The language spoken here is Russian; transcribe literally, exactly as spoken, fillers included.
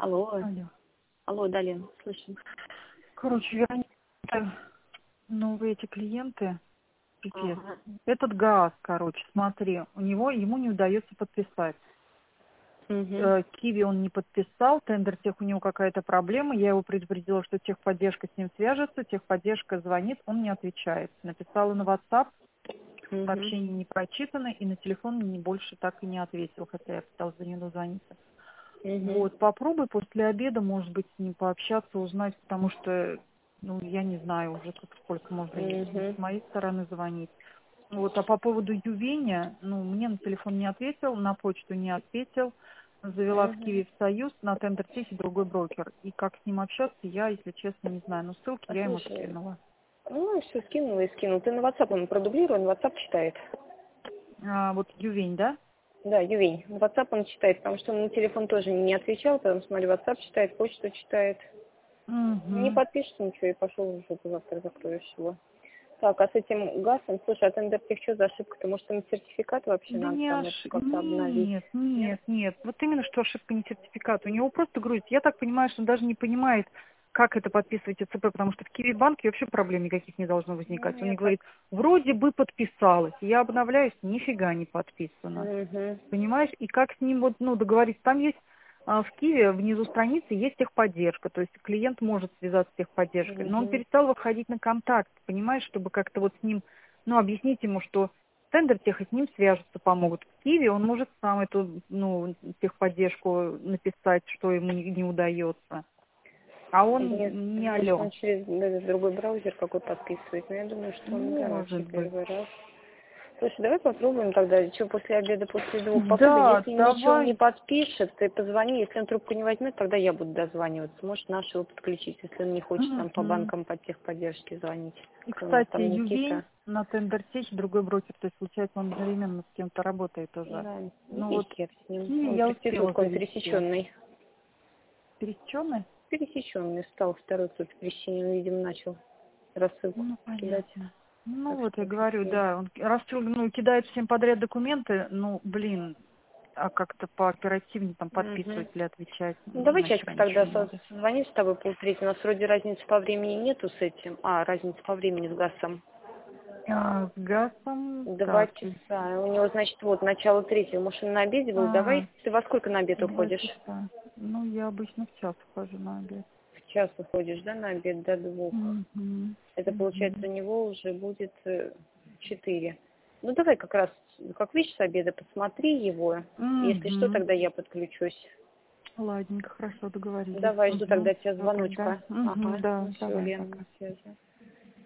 Алло. Алло. Алло, да, Лен, слышим. Короче, Вероника, новые эти клиенты, пипец. Ага. Этот газ, короче, смотри, у него, ему не удается подписать. Угу. Э, Киви он не подписал, тендер тех у него какая-то проблема, я его предупредила, что техподдержка с ним свяжется, техподдержка звонит, он не отвечает. Написала на WhatsApp, Угу. сообщение не прочитано, и на телефон мне больше так и не ответил, хотя я пыталась за ним дозвониться. Угу. Вот, попробуй после обеда, может быть, с ним пообщаться, узнать, потому что, ну, я не знаю уже, как, сколько можно ей Угу. с моей стороны звонить. Вот, а по поводу Ювеня, ну, мне на телефон не ответил, на почту не ответил, завела в Угу. Киви в Союз, на тендер техе другой брокер. И как с ним общаться, я, если честно, не знаю, но ссылки А я ему слушай, скинула. ну, все скинула и скинул. Ты на WhatsApp он продублирован, WhatsApp читает. А, вот Ювень, да? Да, Ювень. WhatsApp он читает, потому что он на телефон тоже не отвечал, потом смотри, WhatsApp читает, почту читает. Не Угу. подпишется ничего и пошел уже, ты завтра закроешь его. Так, а с этим газом, слушай, а тендер тех что за ошибка? Может, там сертификат вообще Да надо не там это ошиб... как-то обновить? Нет, Нет? нет, нет. Вот именно, что ошибка не сертификат. У него просто грузит. Я так понимаю, что он даже не понимает, как это подписывать ЦП, потому что в Киви-банке вообще проблем никаких не должно возникать. Ну, Он я мне так. говорит, вроде бы подписалась. Я обновляюсь, нифига не подписано. Угу. Понимаешь? И как с ним вот, ну, договориться? Там есть а, в Киеве внизу страницы есть техподдержка, то есть клиент может связаться с техподдержкой, но он Угу. перестал выходить на контакт, понимаешь, чтобы как-то вот с ним, ну, объяснить ему, что тендер тех и с ним свяжутся, помогут. В Киеве он может сам эту, ну, техподдержку написать, что ему не, не удается. А Нет, он не может, он алло. через этот другой браузер какой подписывает, но я думаю, что он, да, вообще Может быть. первый раз. Слушай, давай попробуем тогда, что после обеда, после двух попробуй. Да, Если ничего не давай. подпишет, ты позвони. Если он трубку не возьмет, тогда я буду дозваниваться. Может, наш его подключить, если он не хочет там по Мгм. банкам, по техподдержке звонить. И, Кто у нас кстати, там, Ювень Никита? на тендертехе другой брокер, то есть, получается, он одновременно с кем-то работает уже. Да, Ну и вот, хер с в ним. Киеве Он я успела проститутка, он завести. пересеченный. Пересеченный? Пересеченный стал второй тут в Крещине, он, видимо, начал рассылку Ну, кидать. понятно. Ну, Так вот я что говорю, фиг. да, он рассыл, ну, кидает всем подряд документы, ну, блин, а как-то пооперативнее там Угу. подписывать или отвечать, Ну, давай нахера часик тогда ничего не со- надо. созвонись с тобой полтретьего. У нас вроде разницы по времени нету с этим. А, разницы по времени с Гасом. А, с газом, Два так, часа. У него, значит, вот, начало третьего. Может, он на обеде был? а, Давай. Ты во сколько на обед два уходишь? часа. Ну, я обычно в час хожу на обед. В час уходишь, да, на обед до двух. Угу, Это, получается, у угу, него уже будет э, четыре. Ну, давай как раз, как видишь, с обеда посмотри его. Если что, угу. тогда я подключусь. Ладненько, хорошо, договорились. Давай, жду Угу. тогда тебя Все, тогда. звоночка. Угу, Ага. да, Ну, все, давай, Лена, пока. на связи.